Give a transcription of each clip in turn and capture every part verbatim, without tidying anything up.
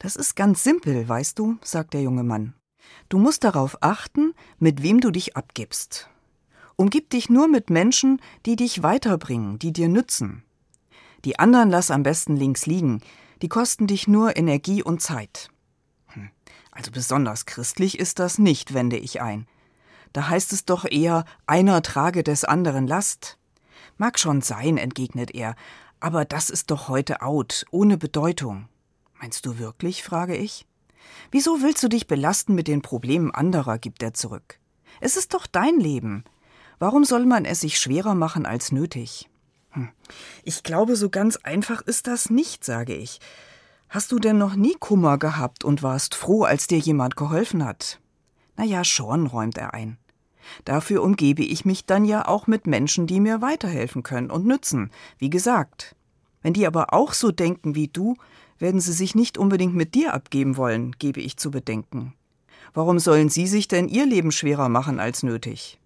Das ist ganz simpel, weißt du, sagt der junge Mann. Du musst darauf achten, mit wem du dich abgibst. Umgib dich nur mit Menschen, die dich weiterbringen, die dir nützen. Die anderen lass am besten links liegen, die kosten dich nur Energie und Zeit. Hm, also besonders christlich ist das nicht, wende ich ein. Da heißt es doch eher, einer trage des anderen Last. Mag schon sein, entgegnet er, aber das ist doch heute out, ohne Bedeutung. Meinst du wirklich, frage ich. Wieso willst du dich belasten mit den Problemen anderer, gibt er zurück. Es ist doch dein Leben. Warum soll man es sich schwerer machen als nötig? Hm. Ich glaube, so ganz einfach ist das nicht, sage ich. Hast du denn noch nie Kummer gehabt und warst froh, als dir jemand geholfen hat? Na ja, schon, räumt er ein. Dafür umgebe ich mich dann ja auch mit Menschen, die mir weiterhelfen können und nützen, wie gesagt. Wenn die aber auch so denken wie du, werden sie sich nicht unbedingt mit dir abgeben wollen, gebe ich zu bedenken. Warum sollen sie sich denn ihr Leben schwerer machen als nötig?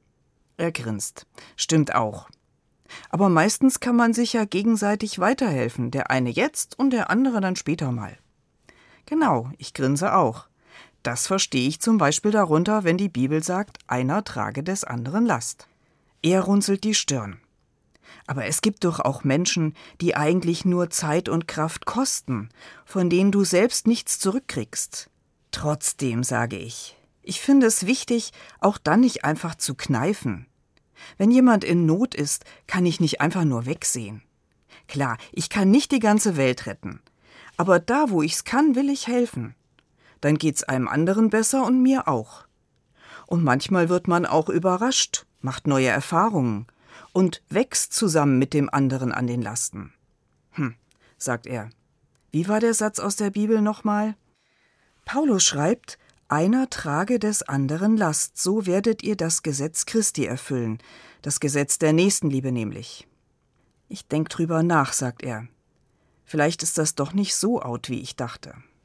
Er grinst. Stimmt auch. Aber meistens kann man sich ja gegenseitig weiterhelfen, der eine jetzt und der andere dann später mal. Genau, ich grinse auch. Das verstehe ich zum Beispiel darunter, wenn die Bibel sagt, einer trage des anderen Last. Er runzelt die Stirn. Aber es gibt doch auch Menschen, die eigentlich nur Zeit und Kraft kosten, von denen du selbst nichts zurückkriegst. Trotzdem, sage ich, ich finde es wichtig, auch dann nicht einfach zu kneifen. Wenn jemand in Not ist, kann ich nicht einfach nur wegsehen. Klar, ich kann nicht die ganze Welt retten, aber da, wo ich's kann, will ich helfen. Dann geht's einem anderen besser und mir auch. Und manchmal wird man auch überrascht, macht neue Erfahrungen und wächst zusammen mit dem anderen an den Lasten. Hm, sagt er. Wie war der Satz aus der Bibel nochmal? Paulus schreibt, einer trage des anderen Last, so werdet ihr das Gesetz Christi erfüllen, das Gesetz der Nächstenliebe nämlich. Ich denk drüber nach, sagt er. Vielleicht ist das doch nicht so out, wie ich dachte.